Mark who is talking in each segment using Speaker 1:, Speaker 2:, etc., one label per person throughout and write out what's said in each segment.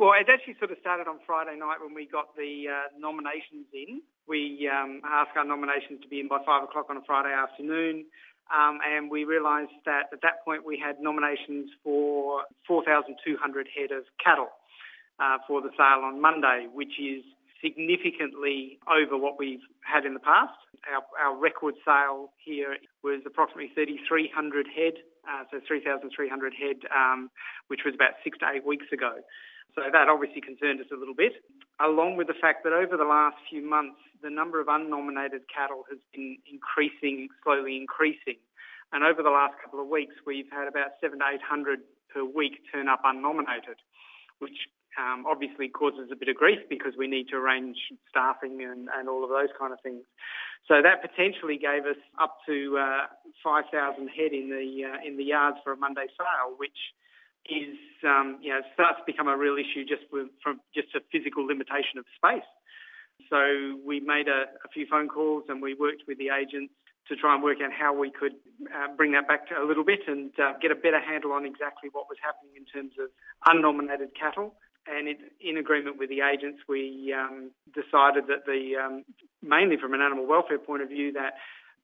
Speaker 1: Well, it actually sort of started on Friday night when we got the nominations in. We asked our nominations to be in by 5 o'clock on a Friday afternoon, and we realised that at that point we had nominations for 4,200 head of cattle for the sale on Monday, which is significantly over what we've had in the past. Our record sale here was approximately 3,300 head, so 3,300 head, which was about 6 to 8 weeks ago. So that obviously concerned us a little bit, along with the fact that over the last few months, the number of unnominated cattle has been slowly increasing. And over the last couple of weeks, we've had about 700 to 800 per week turn up unnominated, which obviously causes a bit of grief because we need to arrange staffing and all of those kind of things. So that potentially gave us up to 5,000 head in the yards for a Monday sale, which is starts to become a real issue from a physical limitation of space. So we made a few phone calls and we worked with the agents to try and work out how we could bring that back to a little bit and get a better handle on exactly what was happening in terms of unnominated cattle. And in agreement with the agents, we decided that mainly from an animal welfare point of view, that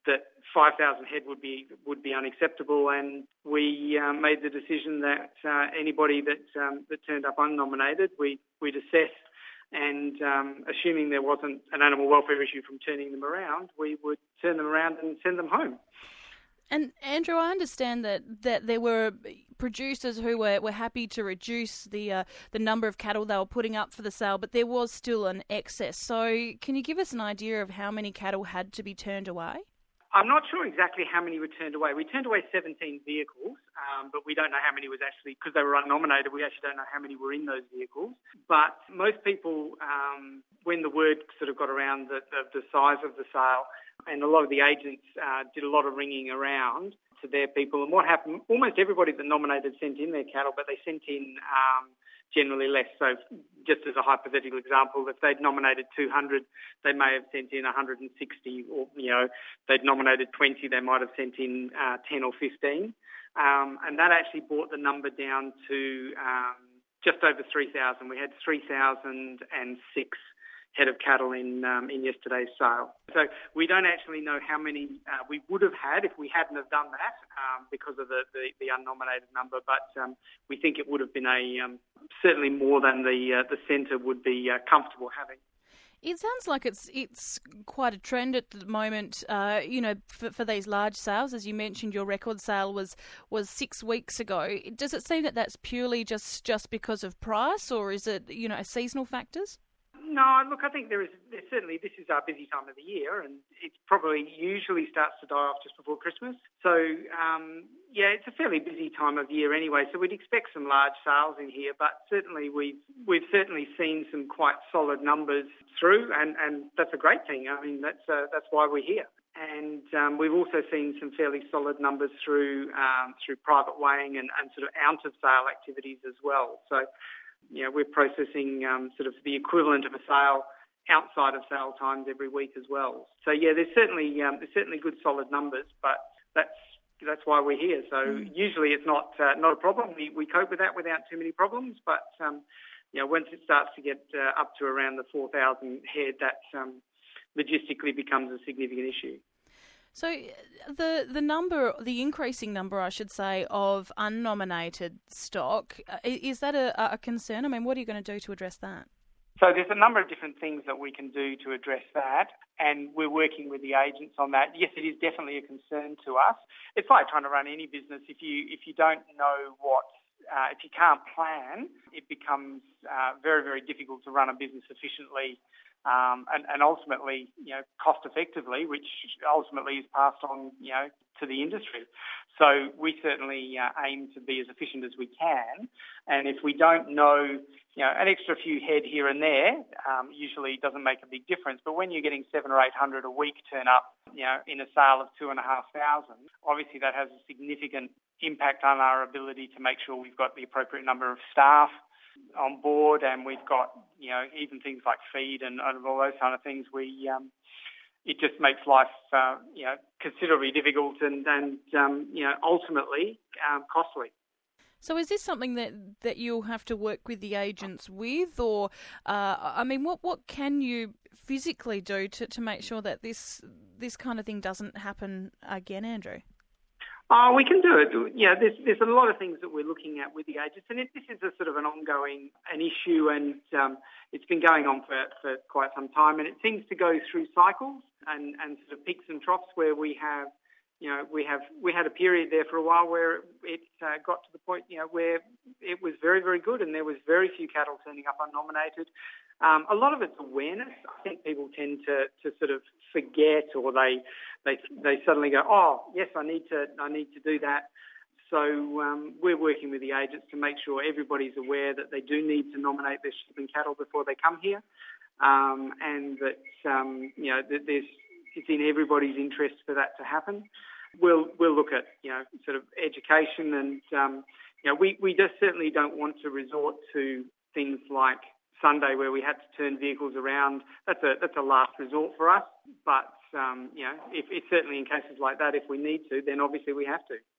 Speaker 1: 5,000 head would be unacceptable, and we made the decision that anybody that turned up unnominated, we'd assess, and assuming there wasn't an animal welfare issue from turning them around, we would turn them around and send them home.
Speaker 2: And Andrew, I understand that there were producers who were happy to reduce the number of cattle they were putting up for the sale, but there was still an excess. So can you give us an idea of how many cattle had to be turned away?
Speaker 1: I'm not sure exactly how many were turned away. We turned away 17 vehicles, but we don't know how many was actually, because they were unnominated, we actually don't know how many were in those vehicles. But most people, when the word sort of got around the size of the sale, and a lot of the agents did a lot of ringing around to their people. And what happened, almost everybody that nominated sent in their cattle, but they sent in generally less. So just as a hypothetical example, if they'd nominated 200, they may have sent in 160, or, they'd nominated 20, they might have sent in 10 or 15. And that actually brought the number down to just over 3,000. We had 3,006 head of cattle in yesterday's sale. So we don't actually know how many we would have had if we hadn't have done that because of the unnominated number, but we think it would have been certainly more than the centre would be comfortable having.
Speaker 2: It sounds like it's quite a trend at the moment, for these large sales. As you mentioned, your record sale was 6 weeks ago. Does it seem that that's purely just because of price, or is it, seasonal factors?
Speaker 1: No, look, I think there's certainly, this is our busy time of the year, and it probably usually starts to die off just before Christmas. So, it's a fairly busy time of year anyway, so we'd expect some large sales in here, but certainly we've certainly seen some quite solid numbers through, and that's a great thing. I mean, that's why we're here. And we've also seen some fairly solid numbers through private weighing and sort of out of sale activities as well. So, we're processing sort of the equivalent of a sale outside of sale times every week as well. So there's certainly good solid numbers, but that's why we're here. So usually it's not a problem. We cope with that without too many problems, but once it starts to get up to around the 4,000 head, that logistically becomes a significant issue.
Speaker 2: So the increasing number, I should say, of unnominated stock, is that a concern? I mean, what are you going to do to address that?
Speaker 1: So there's a number of different things that we can do to address that, and we're working with the agents on that. Yes, it is definitely a concern to us. It's like trying to run any business. If you don't know if you can't plan, it becomes very, very difficult to run a business efficiently. And ultimately, cost effectively, which ultimately is passed on, to the industry. So we certainly aim to be as efficient as we can. And if we don't know, an extra few head here and there usually doesn't make a big difference. But when you're getting 700 or 800 a week turn up, in a sale of 2,500, obviously that has a significant impact on our ability to make sure we've got the appropriate number of staff on board, and we've got, even things like feed and all those kind of things. It just makes life, considerably difficult and ultimately costly.
Speaker 2: So is this something that you'll have to work with the agents with, or what can you physically do to make sure that this kind of thing doesn't happen again, Andrew?
Speaker 1: We can do it. Yeah, there's a lot of things that we're looking at with the agents, and this is a sort of an ongoing issue, and it's been going on for quite some time, and it seems to go through cycles and sort of peaks and troughs where we had a period there for a while where it got to the point, where it was very, very good and there was very few cattle turning up unnominated. A lot of it's awareness. I think people tend to sort of forget, or they suddenly go, oh yes, I need to do that. So we're working with the agents to make sure everybody's aware that they do need to nominate their sheep and cattle before they come here, and that that it's in everybody's interest for that to happen. We'll look at sort of education, and we just certainly don't want to resort to things like Sunday where we had to turn vehicles around. That's a last resort for us. But if it's certainly in cases like that, if we need to, then obviously we have to.